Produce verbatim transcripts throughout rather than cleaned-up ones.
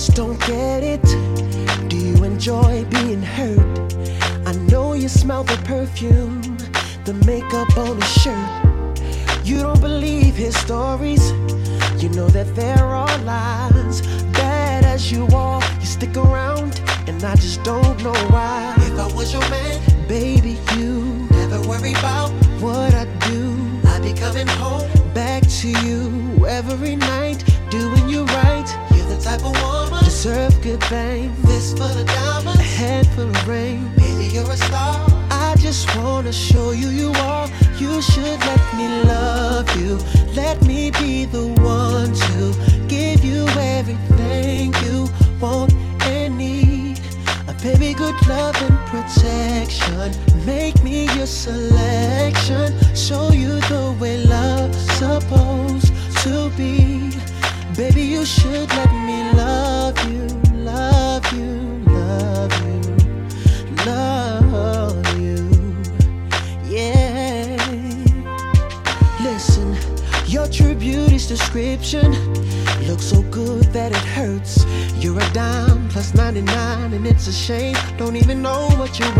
just don't get it. Do you enjoy being hurt? I know you smell the perfume, the makeup on his shirt. You don't believe his stories. You know that there are lies. Bad as you are, you stick around, and I just don't know why. If I was your man, baby, you never worry about what I do. I'd be coming home back to you every night, doing you right. You're the type of woman deserve good things. Fist full of diamonds, a head full of rain. Baby, you're a star. I just wanna show you you are. You should let me love you. Let me be the one to give you everything you want and need. A baby, good love and protection. Make me your selection. Show you the way love's supposed to be. Baby, you should let me love you, love you, love you, love you. Yeah. Listen, your true beauty's description looks so good that it hurts. You're a dime plus ninety-nine, and it's a shame. Don't even know what you're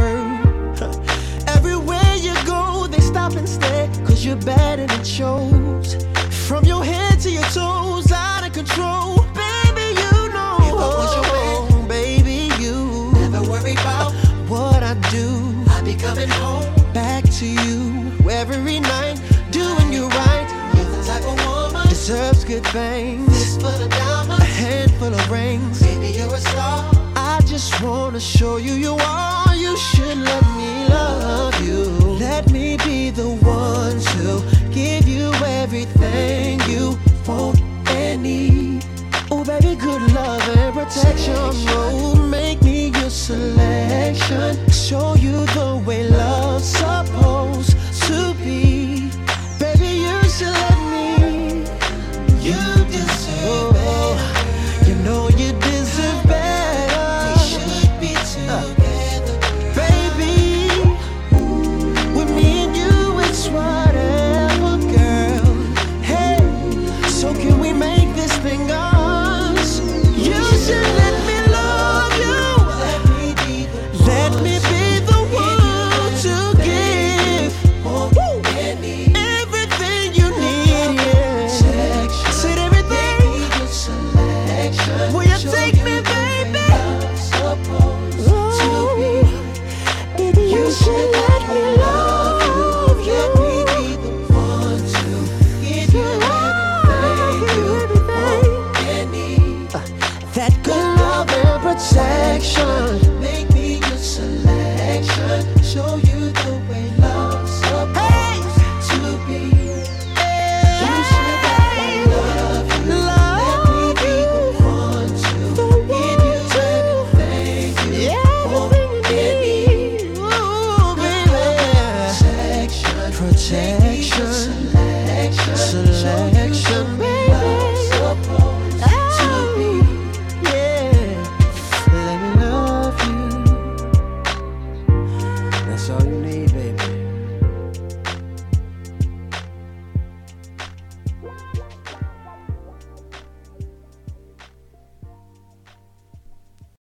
worth. Everywhere you go, they stop and stare, cause you're bad and it shows. From your head to your toes, out of control. Baby, you know. If I was your man, baby, you never worry about what I do. I'd be coming home back to you every night, doing you right. You're the type of woman deserves good things. Fist full of diamonds, a handful of rings. Baby, you're a star. I just wanna show you you are. You should let me love you. Let me be the one to give you everything you want and need. Oh baby, good love and protection. Oh, make me your selection. Show you the way love's supposed to be. Baby, you should let me. You deserve better. Oh, you know you deserve better. We should be together, baby. With me and you, it's whatever, girl. Hey, so can we make this thing ours? You should let me love you. Let me be the Let me be the one to give one and need everything you need. Yeah. selection. Said everything. Make me your selection. Will you Show take me, the way baby? love's supposed to be. Baby, you should let me love you. Let me be the one to give you everything you want and need. That good love and protection. Make me your selection. Show you the way love's supposed to be. You should let me love you. Let me be the one to give you everything you want and need. Ooh, baby. Protection. Protect.